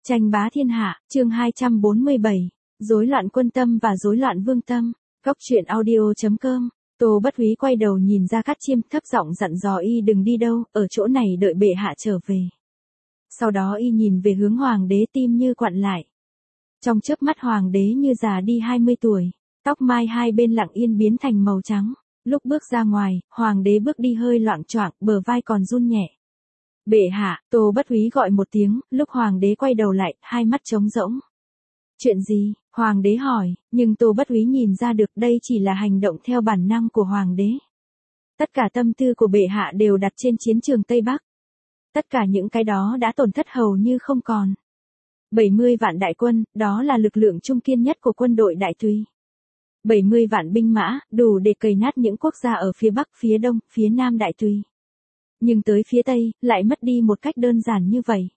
Tranh bá thiên hạ, chương 247, rối loạn quân tâm và rối loạn vương tâm. Góc truyện audio.com. Tô Bất Húy quay đầu nhìn ra Cát Chiêm, thấp giọng dặn dò y đừng đi đâu, ở chỗ này đợi bệ hạ trở về. Sau đó y nhìn về hướng hoàng đế, tim như quặn lại. Trong chớp mắt hoàng đế như già đi 20 tuổi, tóc mai hai bên lặng yên biến thành màu trắng. Lúc bước ra ngoài, hoàng đế bước đi hơi loạng choạng, bờ vai còn run nhẹ. Bệ hạ, Tô Bất Húy gọi một tiếng, lúc hoàng đế quay đầu lại, hai mắt trống rỗng. Chuyện gì? Hoàng đế hỏi, nhưng Tô Bất Húy nhìn ra được đây chỉ là hành động theo bản năng của hoàng đế. Tất cả tâm tư của bệ hạ đều đặt trên chiến trường Tây Bắc. Tất cả những cái đó đã tổn thất hầu như không còn. 70 vạn đại quân, đó là lực lượng trung kiên nhất của quân đội Đại Tùy. 70 vạn binh mã, đủ để cày nát những quốc gia ở phía Bắc, phía Đông, phía Nam Đại Tùy. Nhưng tới phía Tây, lại mất đi một cách đơn giản như vậy.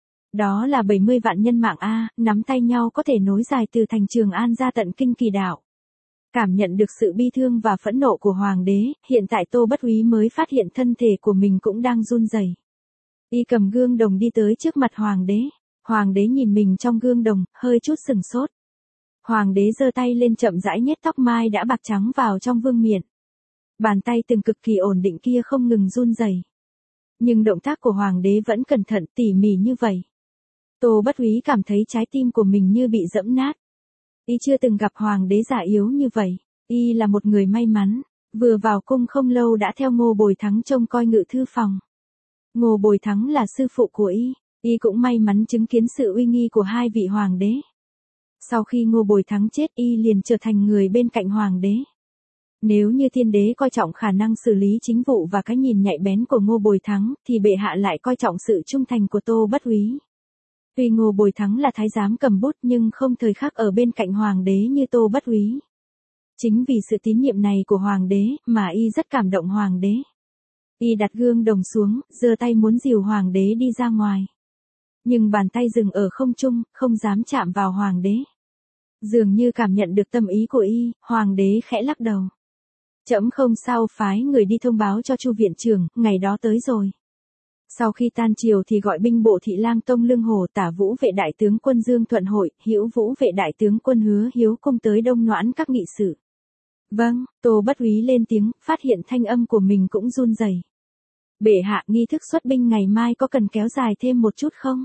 Đó là 70 vạn nhân mạng A, nắm tay nhau có thể nối dài từ thành Trường An ra tận Kinh Kỳ Đạo. Cảm nhận được sự bi thương và phẫn nộ của hoàng đế, hiện tại Tô Bất Húy mới phát hiện thân thể của mình cũng đang run rẩy. Y cầm gương đồng đi tới trước mặt hoàng đế. Hoàng đế nhìn mình trong gương đồng, hơi chút sừng sốt. Hoàng đế giơ tay lên chậm rãi nhét tóc mai đã bạc trắng vào trong vương miện. Bàn tay từng cực kỳ ổn định kia không ngừng run rẩy. Nhưng động tác của hoàng đế vẫn cẩn thận tỉ mỉ như vậy. Tô Bất Húy cảm thấy trái tim của mình như bị dẫm nát. Y chưa từng gặp hoàng đế già yếu như vậy. Y là một người may mắn, vừa vào cung không lâu đã theo Ngô Bồi Thắng trông coi ngự thư phòng. Ngô Bồi Thắng là sư phụ của y. Y cũng may mắn chứng kiến sự uy nghi của hai vị hoàng đế. Sau khi Ngô Bồi Thắng chết, y liền trở thành người bên cạnh hoàng đế. Nếu như thiên đế coi trọng khả năng xử lý chính vụ và cái nhìn nhạy bén của Ngô Bồi Thắng, thì bệ hạ lại coi trọng sự trung thành của Tô Bất Húy. Tuy Ngô Bồi Thắng là thái giám cầm bút nhưng không thời khắc ở bên cạnh hoàng đế như Tô Bất Húy. Chính vì sự tín nhiệm này của hoàng đế mà y rất cảm động hoàng đế. Y đặt gương đồng xuống, giơ tay muốn dìu hoàng đế đi ra ngoài. Nhưng bàn tay dừng ở không trung, không dám chạm vào hoàng đế. Dường như cảm nhận được tâm ý của y, hoàng đế khẽ lắc đầu. Trẫm không sao, phái người đi thông báo cho Chu viện trưởng, ngày đó tới rồi. Sau khi tan triều thì gọi binh bộ thị lang Tông Lương Hồ, Tả Vũ vệ đại tướng quân Dương Thuận Hội, Hữu Vũ vệ đại tướng quân Hứa Hiếu cùng tới Đông Noãn các nghị sự. Vâng, Tô Bất Húy lên tiếng, phát hiện thanh âm của mình cũng run rẩy. Bệ hạ, nghi thức xuất binh ngày mai có cần kéo dài thêm một chút không?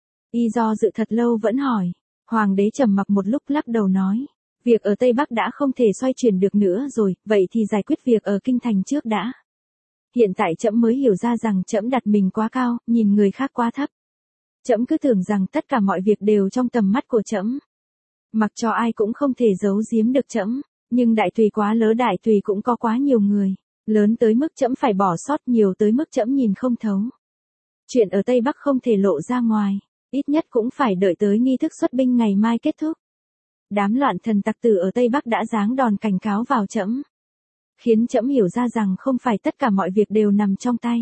Y do dự thật lâu vẫn hỏi. Hoàng đế trầm mặc một lúc lắc đầu nói. Việc ở Tây Bắc đã không thể xoay chuyển được nữa rồi, vậy thì giải quyết việc ở Kinh Thành trước đã. Hiện tại trẫm mới hiểu ra rằng trẫm đặt mình quá cao, nhìn người khác quá thấp. Trẫm cứ tưởng rằng tất cả mọi việc đều trong tầm mắt của trẫm. Mặc cho ai cũng không thể giấu giếm được trẫm, nhưng Đại Tùy quá lớn, Đại Tùy cũng có quá nhiều người, lớn tới mức trẫm phải bỏ sót, nhiều tới mức trẫm nhìn không thấu. Chuyện ở Tây Bắc không thể lộ ra ngoài, ít nhất cũng phải đợi tới nghi thức xuất binh ngày mai kết thúc. Đám loạn thần tặc tử ở Tây Bắc đã giáng đòn cảnh cáo vào trẫm, khiến trẫm hiểu ra rằng không phải tất cả mọi việc đều nằm trong tay.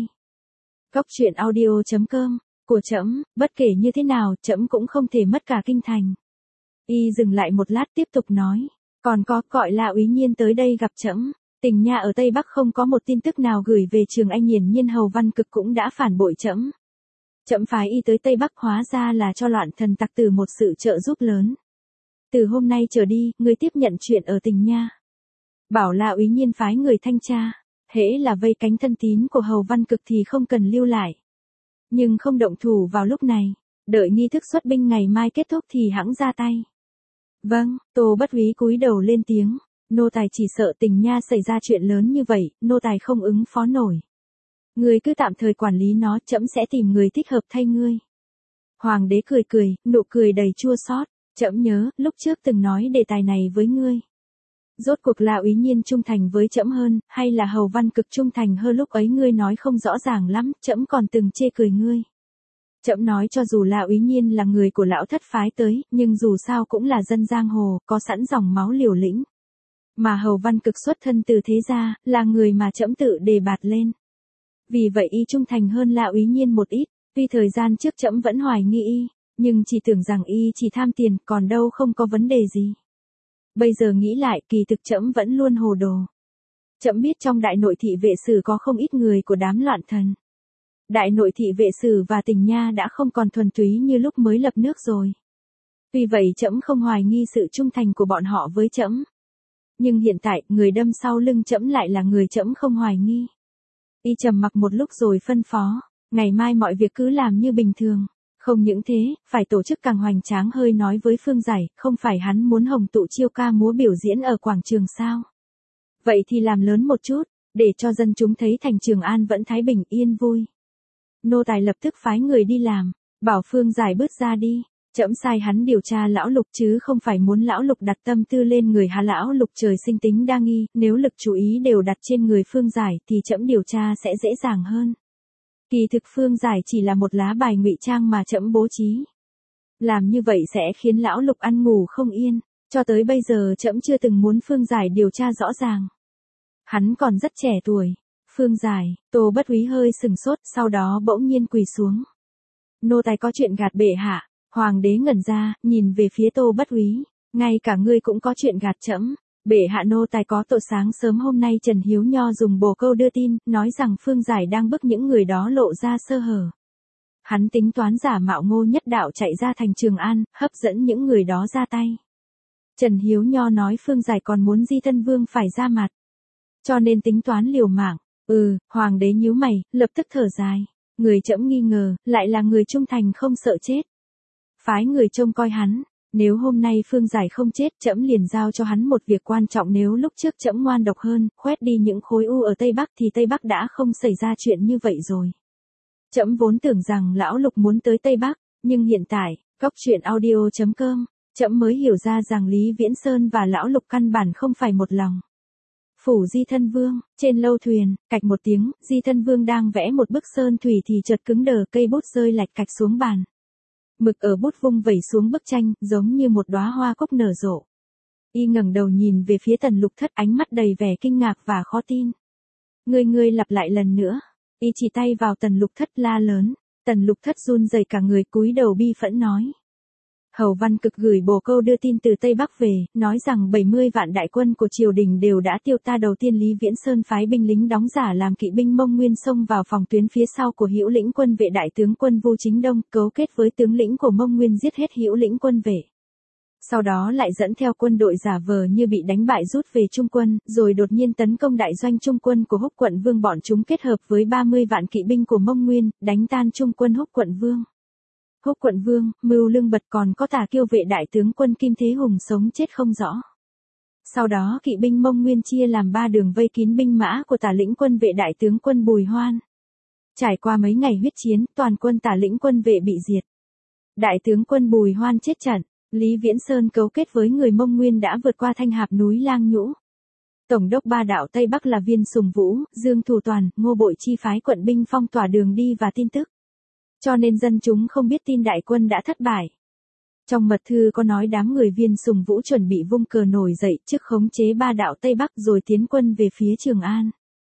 Góc truyện audio.com, của trẫm, bất kể như thế nào, trẫm cũng không thể mất cả Kinh Thành. Y dừng lại một lát tiếp tục nói, còn có, gọi là Úy Nhiên tới đây gặp trẫm. Tình nha ở Tây Bắc không có một tin tức nào gửi về Trường Anh, hiển nhiên Hầu Văn Cực cũng đã phản bội trẫm. Trẫm phái y tới Tây Bắc hóa ra là cho loạn thần tặc tử một sự trợ giúp lớn. Từ hôm nay trở đi, ngươi tiếp nhận chuyện ở Tình Nha. Bảo là Úy Nhiên phái người thanh tra, hễ là vây cánh thân tín của Hầu Văn Cực thì không cần lưu lại. Nhưng không động thủ vào lúc này, đợi nghi thức xuất binh ngày mai kết thúc thì hẵng ra tay. Vâng, Tô Bất Húy cúi đầu lên tiếng, nô tài chỉ sợ Tình Nha xảy ra chuyện lớn như vậy, nô tài không ứng phó nổi. Ngươi cứ tạm thời quản lý nó, trẫm sẽ tìm người thích hợp thay ngươi. Hoàng đế cười cười, nụ cười đầy chua xót. Trẫm nhớ, lúc trước từng nói đề tài này với ngươi. Rốt cuộc là Úy Nhiên trung thành với trẫm hơn, hay là Hầu Văn Cực trung thành hơn, lúc ấy ngươi nói không rõ ràng lắm, trẫm còn từng chê cười ngươi. Trẫm nói cho dù là Úy Nhiên là người của lão thất phái tới, nhưng dù sao cũng là dân giang hồ, có sẵn dòng máu liều lĩnh. Mà Hầu Văn Cực xuất thân từ thế gia, là người mà trẫm tự đề bạt lên. Vì vậy y trung thành hơn là Úy Nhiên một ít, tuy thời gian trước trẫm vẫn hoài nghi y, nhưng chỉ tưởng rằng y chỉ tham tiền, còn đâu không có vấn đề gì. Bây giờ nghĩ lại, kỳ thực trẫm vẫn luôn hồ đồ. Trẫm biết trong đại nội thị vệ sử có không ít người của đám loạn thần. Đại nội thị vệ sử và Tình Nha đã không còn thuần túy như lúc mới lập nước rồi. Tuy vậy trẫm không hoài nghi sự trung thành của bọn họ với trẫm. Nhưng hiện tại, người đâm sau lưng trẫm lại là người trẫm không hoài nghi. Y trầm mặc một lúc rồi phân phó, ngày mai mọi việc cứ làm như bình thường. Không những thế, phải tổ chức càng hoành tráng hơi nói với Phương Giải, không phải hắn muốn hồng tụ chiêu ca múa biểu diễn ở quảng trường sao. Vậy thì làm lớn một chút, để cho dân chúng thấy thành Trường An vẫn thái bình yên vui. Nô tài lập tức phái người đi làm, bảo Phương Giải bước ra đi. Trẫm sai hắn điều tra lão Lục chứ không phải muốn lão Lục đặt tâm tư lên người hà lão Lục trời sinh tính đa nghi, nếu lực chú ý đều đặt trên người Phương Giải thì trẫm điều tra sẽ dễ dàng hơn. Kỳ thực Phương Giải chỉ là một lá bài ngụy trang mà trẫm bố trí. Làm như vậy sẽ khiến lão Lục ăn ngủ không yên, cho tới bây giờ trẫm chưa từng muốn Phương Giải điều tra rõ ràng. Hắn còn rất trẻ tuổi. Phương Giải, Tô Bất Úy hơi sừng sốt, sau đó bỗng nhiên quỳ xuống. Nô tài có chuyện gạt bệ hạ. Hoàng đế ngẩn ra, nhìn về phía Tô Bất Úy, ngay cả ngươi cũng có chuyện gạt trẫm. Bệ hạ nô tài có tội sáng sớm hôm nay Trần Hiếu Nho dùng bồ câu đưa tin, nói rằng Phương Giải đang bức những người đó lộ ra sơ hở. Hắn tính toán giả mạo Ngô Nhất Đạo chạy ra thành Trường An, hấp dẫn những người đó ra tay. Trần Hiếu Nho nói Phương Giải còn muốn Di Thân Vương phải ra mặt. Cho nên tính toán liều mạng. Hoàng đế nhíu mày, lập tức thở dài. Người trẫm nghi ngờ, lại là người trung thành không sợ chết. Phái người trông coi hắn, nếu hôm nay Phương Giải không chết, trẫm liền giao cho hắn một việc quan trọng. Nếu lúc trước trẫm ngoan độc hơn, khoét đi những khối u ở Tây Bắc thì Tây Bắc đã không xảy ra chuyện như vậy rồi. Trẫm vốn tưởng rằng lão Lục muốn tới Tây Bắc, nhưng hiện tại, goctruyện.audio.com, trẫm mới hiểu ra rằng Lý Viễn Sơn và lão Lục căn bản không phải một lòng. Phủ Di Thân Vương, trên lâu thuyền, cạch một tiếng, Di Thân Vương đang vẽ một bức sơn thủy thì chợt cứng đờ, cây bút rơi lạch cạch xuống bàn. Mực ở bút vung vẩy xuống bức tranh, giống như một đóa hoa cúc nở rộ. Y ngẩng đầu nhìn về phía Tần Lục Thất, ánh mắt đầy vẻ kinh ngạc và khó tin. Ngươi lặp lại lần nữa. Y chỉ tay vào Tần Lục Thất la lớn. Tần Lục Thất run rẩy cả người, cúi đầu bi phẫn nói. Hầu Văn Cực gửi bồ câu đưa tin từ Tây Bắc về, nói rằng 70 vạn đại quân của triều đình đều đã tiêu ta. Đầu tiên Lý Viễn Sơn phái binh lính đóng giả làm kỵ binh Mông Nguyên xông vào phòng tuyến phía sau của Hữu Lĩnh quân vệ đại tướng quân Vu Chính Đông, cấu kết với tướng lĩnh của Mông Nguyên giết hết Hữu Lĩnh quân vệ. Sau đó lại dẫn theo quân đội giả vờ như bị đánh bại rút về Trung quân, rồi đột nhiên tấn công đại doanh Trung quân của Húc Quận Vương. Bọn chúng kết hợp với 30 vạn kỵ binh của Mông Nguyên, đánh tan Trung quân Húc Quận Vương. Húc Quận Vương, Mưu Lương Bật còn có Tả Kiêu vệ đại tướng quân Kim Thế Hùng sống chết không rõ. Sau đó kỵ binh Mông Nguyên chia làm 3 đường vây kín binh mã của Tả lĩnh quân vệ đại tướng quân Bùi Hoan. Trải qua mấy ngày huyết chiến, toàn quân Tả lĩnh quân vệ bị diệt. Đại tướng quân Bùi Hoan chết trận, Lý Viễn Sơn cấu kết với người Mông Nguyên đã vượt qua Thanh Hạp núi Lang Nhũ. Tổng đốc ba đạo Tây Bắc là Viên Sùng Vũ, Dương Thủ Toàn, Ngô Bội chi phái quận binh phong tỏa đường đi và tin tức. Cho nên dân chúng không biết tin đại quân đã thất bại. Trong mật thư có nói đám người Viên Sùng Vũ chuẩn bị vung cờ nổi dậy trước khống chế ba đạo Tây Bắc rồi tiến quân về phía Trường An.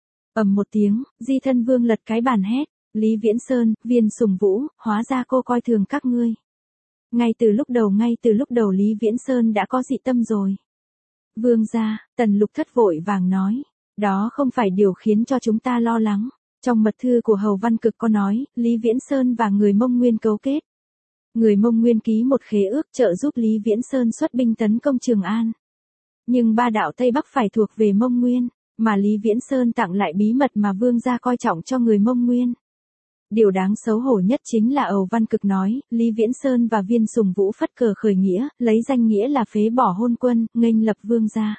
Ầm một tiếng, Di Thân Vương lật cái bàn hét, Lý Viễn Sơn, Viên Sùng Vũ, hóa ra cô coi thường các ngươi. Ngay từ lúc đầu Lý Viễn Sơn đã có dị tâm rồi. Vương gia, Tần Lục Thất vội vàng nói, đó không phải điều khiến cho chúng ta lo lắng. Trong mật thư của Hầu Văn Cực có nói, Lý Viễn Sơn và người Mông Nguyên cấu kết. Người Mông Nguyên ký một khế ước trợ giúp Lý Viễn Sơn xuất binh tấn công Trường An. Nhưng ba đạo Tây Bắc phải thuộc về Mông Nguyên, mà Lý Viễn Sơn tặng lại bí mật mà vương gia coi trọng cho người Mông Nguyên. Điều đáng xấu hổ nhất chính là Hầu Văn Cực nói, Lý Viễn Sơn và Viên Sùng Vũ phất cờ khởi nghĩa, lấy danh nghĩa là phế bỏ hôn quân, nghênh lập vương gia.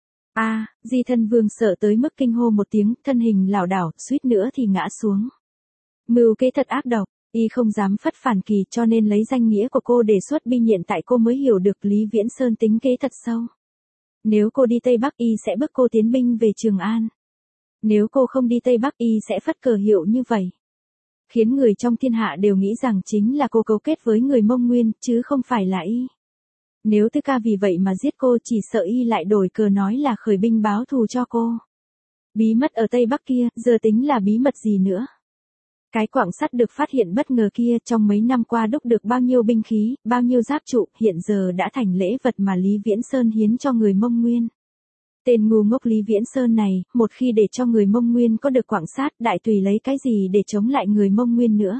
Di Thân Vương sợ tới mức kinh hô một tiếng, thân hình lảo đảo, suýt nữa thì ngã xuống. Mưu kế thật ác độc, y không dám phất phản kỳ cho nên lấy danh nghĩa của cô đề xuất binh hiện tại cô mới hiểu được Lý Viễn Sơn tính kế thật sâu. Nếu cô đi Tây Bắc y sẽ bức cô tiến binh về Trường An. Nếu cô không đi Tây Bắc y sẽ phất cờ hiệu như vậy. Khiến người trong thiên hạ đều nghĩ rằng chính là cô cấu kết với người Mông Nguyên, chứ không phải là y. Nếu Tư Ca vì vậy mà giết cô chỉ sợ y lại đổi cờ nói là khởi binh báo thù cho cô. Bí mật ở Tây Bắc kia, giờ tính là bí mật gì nữa. Cái quặng sắt được phát hiện bất ngờ kia trong mấy năm qua đúc được bao nhiêu binh khí, bao nhiêu giáp trụ, hiện giờ đã thành lễ vật mà Lý Viễn Sơn hiến cho người Mông Nguyên. Tên ngu ngốc Lý Viễn Sơn này, một khi để cho người Mông Nguyên có được Quảng Sát, Đại Tùy lấy cái gì để chống lại người Mông Nguyên nữa.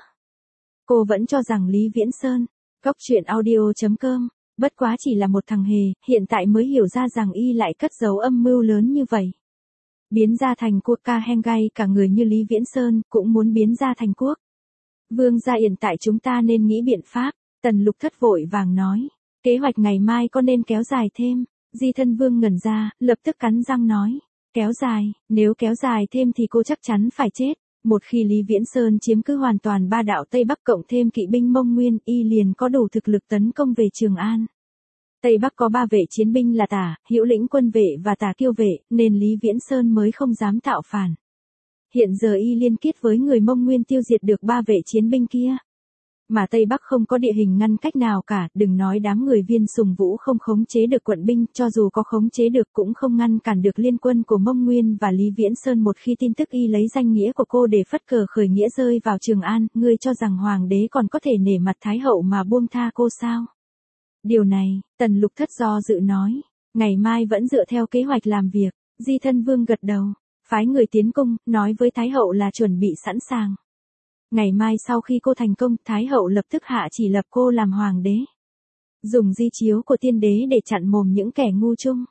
Cô vẫn cho rằng Lý Viễn Sơn, góc truyện audio.com, bất quá chỉ là một thằng hề, hiện tại mới hiểu ra rằng y lại cất giấu âm mưu lớn như vậy. Biến ra thành quốc ca Hengai, cả người như Lý Viễn Sơn, cũng muốn biến ra thành quốc. Vương gia, hiện tại chúng ta nên nghĩ biện pháp, Tần Lục Thất vội vàng nói. Kế hoạch ngày mai có nên kéo dài thêm? Di Thân Vương ngẩn ra, lập tức cắn răng nói. Kéo dài, nếu kéo dài thêm thì cô chắc chắn phải chết. Một khi Lý Viễn Sơn chiếm cứ hoàn toàn ba đạo Tây Bắc cộng thêm kỵ binh Mông Nguyên, y liền có đủ thực lực tấn công về Trường An. Tây Bắc có 3 vệ chiến binh là Tả, Hữu Lĩnh quân vệ và Tả Kiêu vệ, nên Lý Viễn Sơn mới không dám tạo phản. Hiện giờ y liên kết với người Mông Nguyên tiêu diệt được 3 vệ chiến binh kia. Mà Tây Bắc không có địa hình ngăn cách nào cả, đừng nói đám người Viên Sùng Vũ không khống chế được quận binh, cho dù có khống chế được cũng không ngăn cản được liên quân của Mông Nguyên và Lý Viễn Sơn. Một khi tin tức y lấy danh nghĩa của cô để phất cờ khởi nghĩa rơi vào Trường An, ngươi cho rằng Hoàng đế còn có thể nể mặt Thái hậu mà buông tha cô sao? Điều này, Tần Lục Thất do dự nói, ngày mai vẫn dựa theo kế hoạch làm việc. Di Thân Vương gật đầu, phái người tiến cung, nói với Thái hậu là chuẩn bị sẵn sàng. Ngày mai sau khi cô thành công, Thái hậu lập tức hạ chỉ lập cô làm hoàng đế. Dùng di chiếu của tiên đế để chặn mồm những kẻ ngu chung.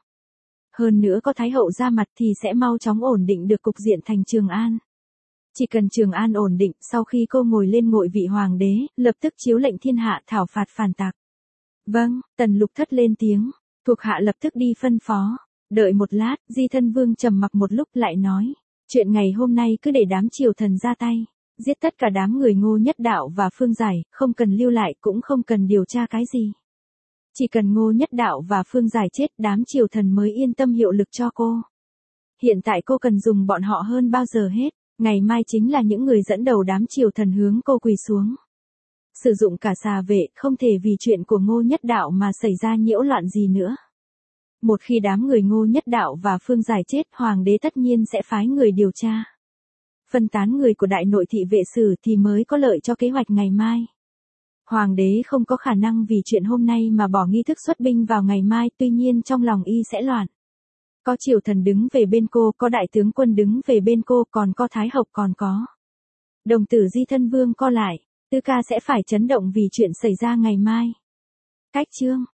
Hơn nữa có Thái hậu ra mặt thì sẽ mau chóng ổn định được cục diện thành Trường An. Chỉ cần Trường An ổn định, sau khi cô ngồi lên ngội vị hoàng đế, lập tức chiếu lệnh thiên hạ thảo phạt phản tặc. Vâng, Tần Lục Thất lên tiếng, thuộc hạ lập tức đi phân phó. Đợi một lát, Di Thân Vương trầm mặc một lúc lại nói, chuyện ngày hôm nay cứ để đám triều thần ra tay. Giết tất cả đám người Ngô Nhất Đạo và Phương Giải, không cần lưu lại cũng không cần điều tra cái gì. Chỉ cần Ngô Nhất Đạo và Phương Giải chết, đám triều thần mới yên tâm hiệu lực cho cô. Hiện tại cô cần dùng bọn họ hơn bao giờ hết, ngày mai chính là những người dẫn đầu đám triều thần hướng cô quỳ xuống. Sử dụng cả xà vệ, không thể vì chuyện của Ngô Nhất Đạo mà xảy ra nhiễu loạn gì nữa. Một khi đám người Ngô Nhất Đạo và Phương Giải chết, hoàng đế tất nhiên sẽ phái người điều tra. Phân tán người của đại nội thị vệ sử thì mới có lợi cho kế hoạch ngày mai. Hoàng đế không có khả năng vì chuyện hôm nay mà bỏ nghi thức xuất binh vào ngày mai, tuy nhiên trong lòng y sẽ loạn. Có triều thần đứng về bên cô, có đại tướng quân đứng về bên cô, còn có Thái hậu, còn có đồng tử Di Thân Vương co lại, Tư Ca sẽ phải chấn động vì chuyện xảy ra ngày mai. Cách chương